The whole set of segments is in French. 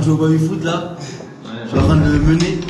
joue au baby-foot là. Je suis en train de le mener.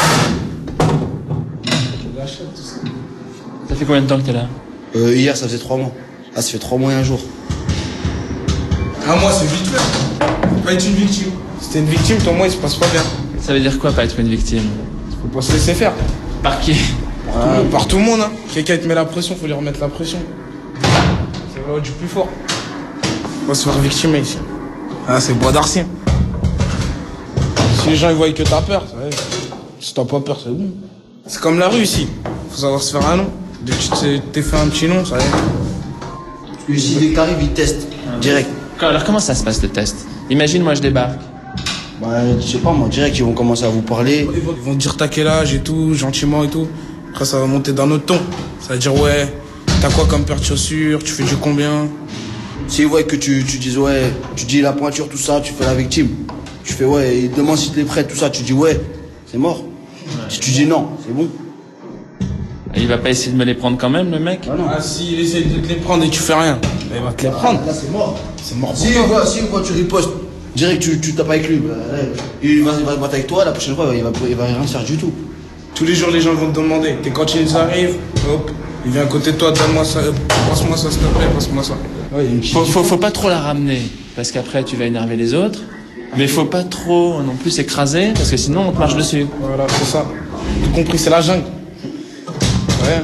Ça fait combien de temps que t'es là? Hier, ça faisait 3 mois. Ah, ça fait 3 mois et 1 jour. Un mois, c'est vite fait. Pas être une victime. Si t'es une victime, ton mois, il se passe pas bien. Ça veut dire quoi, pas être une victime? Faut pas se laisser faire. Par qui? Par tout le monde, hein. Quelqu'un te met la pression, faut lui remettre la pression. C'est le du plus fort. Faut se faire victimer ici. Ah, c'est bois d'Arcien. Si les gens ils voient que t'as peur, ça va. Si t'as pas peur, c'est bon. C'est comme la rue ici. Faut savoir se faire un nom. Dès que tu t'es fait un petit nom, ça va. Ici, dès que t'arrives, ils testent. Direct. Alors comment ça se passe le test? Imagine, moi je débarque. Bah, je sais pas, moi, direct, ils vont commencer à vous parler. Ils vont te dire t'as quel âge et tout, gentiment et tout. Après, ça va monter d'un autre ton. Ça va dire, ouais, t'as quoi comme paire de chaussures, tu fais du combien? S'ils voient que tu dis, ouais, tu dis la pointure, tout ça, tu fais la victime. Tu fais, ouais, ils te demandent si tu les prêtes, tout ça, tu dis, ouais, c'est mort. Ouais. Si tu dis non, c'est bon. Et il va pas essayer de me les prendre quand même, le mec? Ah, s'il essaie de te les prendre et tu fais rien, il va te les prendre. Là, c'est mort. C'est mort. Si une fois tu ripostes, direct, tu tapes avec lui, bah, là, il va se battre avec toi, la prochaine fois, il va rien faire du tout. Tous les jours, les gens vont te demander. Tes cantines arrivent, hop, il vient à côté de toi, donne-moi ça, passe-moi ça, s'il te plaît, passe-moi ça. Ouais, faut pas trop la ramener, parce qu'après tu vas énerver les autres. Mais faut pas trop non plus écraser, parce que sinon on te marche dessus. Voilà, c'est ça. Tout compris, c'est la jungle. Ouais.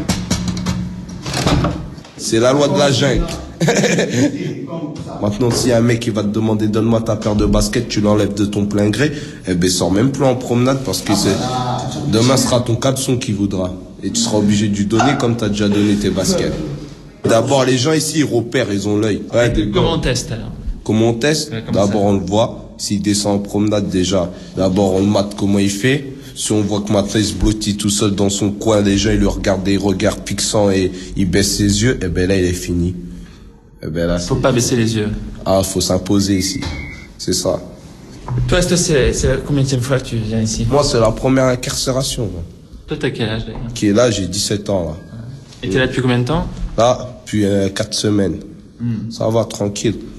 C'est la loi de la jungle. Maintenant, si un mec qui va te demander donne-moi ta paire de baskets, tu l'enlèves de ton plein gré, eh ben sors même plus en promenade parce que demain sera ton caleçon qui voudra. Et tu seras obligé de lui donner comme tu as déjà donné tes baskets. D'abord, les gens ici, ils repèrent, ils ont l'œil. Ouais, comment on teste alors? Comment on teste? D'abord, on le voit. S'il descend en promenade déjà, d'abord, on le mate comment il fait. Si on voit que maintenant il se blottit tout seul dans son coin, les gens ils le regardent des regards fixants et il baisse ses yeux, et ben là il est fini. Et ben là, faut pas baisser les yeux. Ah, faut s'imposer ici. C'est ça. Toi, c'est la combienième fois que tu viens ici? Moi, c'est la première incarcération. Toi, t'as quel âge d'ailleurs? Qui est là, j'ai 17 ans là. Et t'es là depuis combien de temps? Là, depuis 4 semaines. Ça va, tranquille.